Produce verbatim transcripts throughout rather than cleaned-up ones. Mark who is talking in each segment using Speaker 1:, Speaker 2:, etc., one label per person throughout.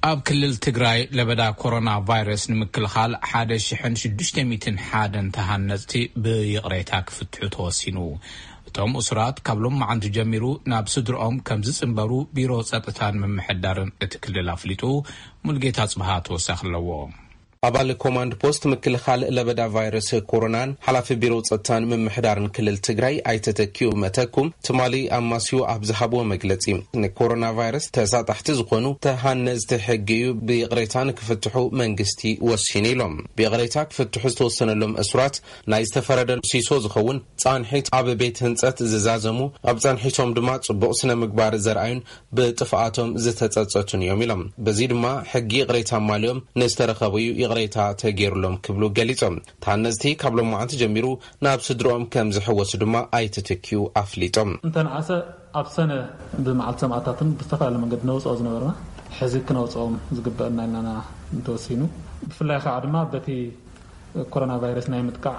Speaker 1: ኣብ ክልል ትግራይ ለበዳ ኮሮና ቫይረስ ንምክልኻል ሓደ ሽሕን ሽዱሽተ ሚእትን ሓደን ተሃነፅቲ ብይቕሬታ ክፍትሑ ተወሲኑ እቶም እስራት ካብሎም መዓንቱ ጀሚሩ ናብ ስድሮኦም ከም ዝጽንበሩ ቢሮ ጸጥታን ምምሕዳርን እቲ ክልል ኣፍሊጡ ሙልጌታ ጽባሃ ተወሳኺ ኣለዎ
Speaker 2: አባል ኮማንድ ፖስት ምክልኻል ለበዳ ቫይረስ ኮሮናን ሓላፊ ቢሮ ጸጥታን ምምሕዳርን ክልል ትግራይ ኣይተተኪዩ መተኩም ትማሊ ኣማስዩ ኣብዝሃብዎ መግለጺ ንኮሮና ቫይረስ ተሳጣሕቲ ዝኾኑ ተሃነፅቲ ሕጊዩ ብይቕሬታን ክፍትሑ መንግስቲ ወሲኑ ኢሎም ብይቕሬታ ክፍትሑ ዝተወሰነሎም እስራት ናይ ዝተፈረደ ሲሶ ዝኸውን ጻንሒት ኣብ ቤት ህንጸት ዝዛዘሙ ኣብ ጻንሒቶም ድማ ጽቡቕ ስነ ምግባር ዘርአዩን ብጥፍኣቶም ዝተጸጸቱን እዮም ኢሎም በዚ ድማ ሕጊ ይቕሬታ ማልዮም ንዝተረኸቡዩ ይቕሬታ ተገይሩሎም ክብሉ ገሊጾም ታነዝቲ ካብሎም መዓንቱ ጀሚሩ ናብ ስድሮኦም ከም ዝሕወሱ ድማ ኣይተተኪዩ ኣፍሊጦም
Speaker 3: እንተንዓሰ ኣብ ሰነ ብመዓልቲ ሰማዕታትን ብዝተፈላለየ መንገዲ ነውፅኦ ዝነበርና ሕዚ ክነውፅኦም ዝግበአና ኢልና እንተወሲኑ ብፍላይ ከዓ ድማ በቲ ኮሮና ቫይረስ ናይ ምጥቃዕ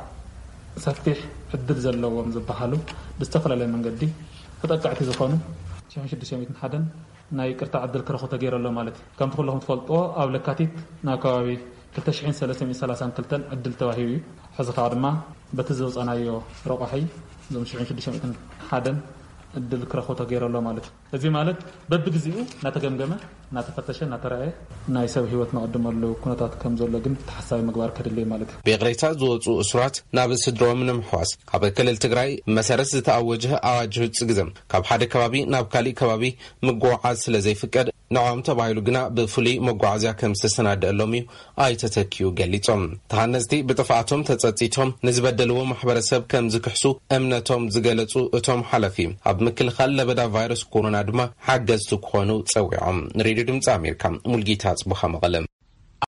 Speaker 3: ሰፊሕ ዕድል ዘለዎም ዝበሃሉ ብዝተፈላለየ መንገዲ ተጠቃዕቲ ዝኾኑ ሽሕን ሽዱሽተ ሚእትን ሓደን ናይ ቅርታ ዕድል ክረኽቡ ተገይረሎም ማለት እዩ ከምቲ ኩለኹም ትፈልጥዎ ኣብ ለካቲት ናብ ከባቢ ክልተ ሽሕን ሰለስተ ሚእትን ሰላሳን ክልተን ዕድል ተዋሂቡ እዩ ሕዚ ከዓ ድማ በቲ ዘውፀናዮ ረቑሒ እዞም ሽሕን ሽዱሽተ ሚእትን ሓደን ዕድል ክረኽቡ ተገይረሎም ማለት እዩ እዚ ማለት በቢግዚኡ እናተገምገመ እናተፈተሸ እናተረአየ ናይ ሰብ ሂወት መቕድመሉ ኩነታት ከም ዘሎ ግን ተሓሳቢ ምግባር ከድልይ ማለት እዩ
Speaker 2: ብይቕሬታ ዝወፁ እስራት ናብ ስድሮኦም ንምሕዋስ ኣብ ክልል ትግራይ መሰረት ዝተኣወጀ ኣዋጅ ህፁ ግዘም ካብ ሓደ ከባቢ ናብ ካሊእ ከባቢ ምጉዕዓዝ ስለ ዘይፍቀድ ንዖም ተባሂሉ ግና ብፍሉይ መጓዓዝያ ከም ዝተሰናደአሎም እዩ ኣይተተኪዩ ገሊፆም ተሃነፅቲ ብጥፍኣቶም ተጸጺቶም ንዝበደልዎ ማሕበረሰብ ከም ዝክሕሱ እምነቶም ዝገለጹ እቶም ሓላፊ ኣብ ምክልኻል ለበዳ ቫይረስ ኮሮና ድማ ሓገዝቲ ክኾኑ ጸዊዖም ሬድዮ ድምፂ ኣሜሪካ ሙልጌታ ጽቡኻ መቐለም